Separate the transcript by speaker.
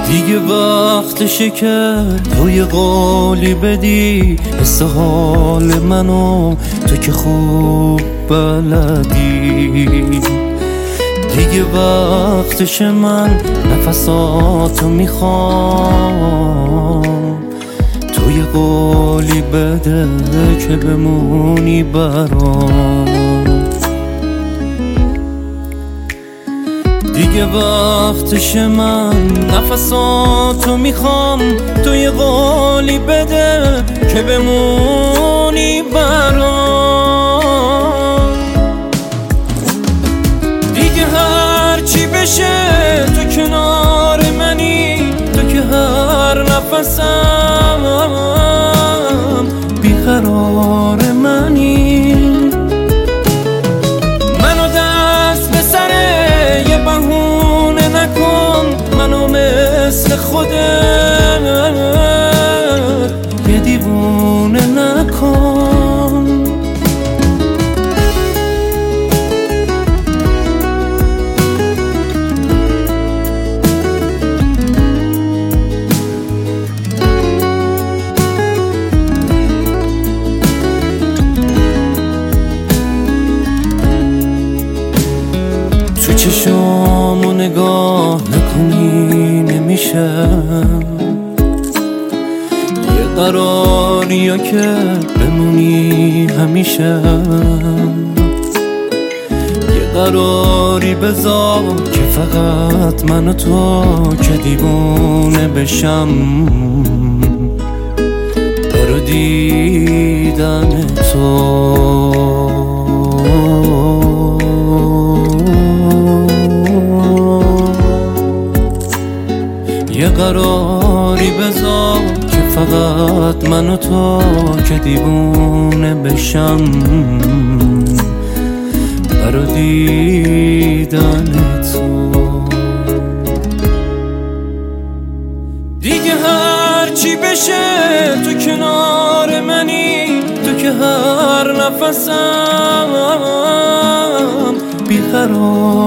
Speaker 1: دیگه وقتشه که توی قولی بدی حس حال منو، تو که خوب بلدی. دیگه وقتشه من نفساتو میخوام، توی قولی بده که بمونی برام. دیگه وقتشه من نفساتو میخوام، توی قولی بده که بمونی برام. دیگه هر چی بشه تو کنار منی، تو که هر نفسم بیقرار منی. منو دست به سر یه بهونه نکن، منو مثل خودت یه دیوونه نکن. تو چشامو نگاه نکنی نمیشه، یه قراریا که بمونی همیشه. یه قراری بذار که فقط من و تو که دیوونه بشم برا دیدن تو. یه قراری بذار که فقط من و تو که دیوونه بشم برا دیدن تو. دیگه هر چی بشه تو کنار منی، تو که هر نفسم بیقرار